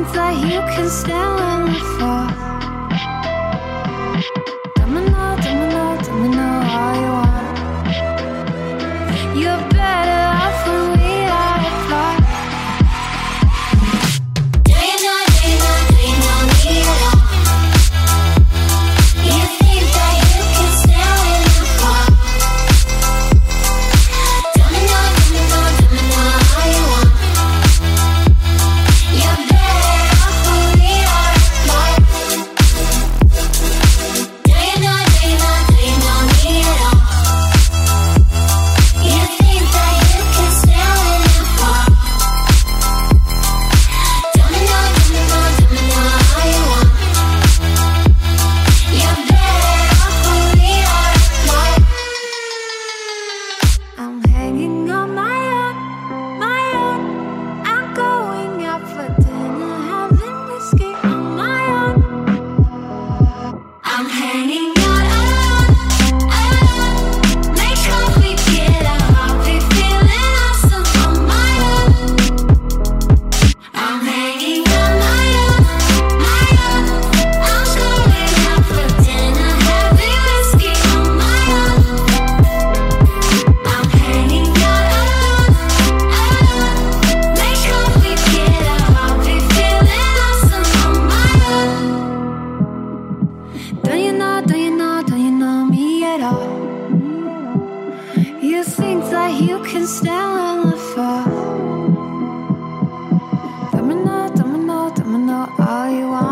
think that you can stand when we fall. Domino, domino, domino, all you want. You're better off when we are apart. Do you know me at all? You think that you can stand when we fall. Domino, domino, domino, all you want. You're better off when we are apart. Do you know me at all? You think that you can stand when you fall. Domino, domino, domino, all you want. You're better off when we are apart. I'm hanging on my own. I'm going out for dinner, having whiskey on my own. I'm hanging out alone. Make sure we get out. I'll be feeling awesome on my own. I'm hanging on my own. I'm going out for dinner, having whiskey on my own. I'm hanging out alone. Make sure we get out. I'll be feeling awesome on my own. Do you know me at all? You think that you can stand when we fall. Domino, domino, domino, all you want.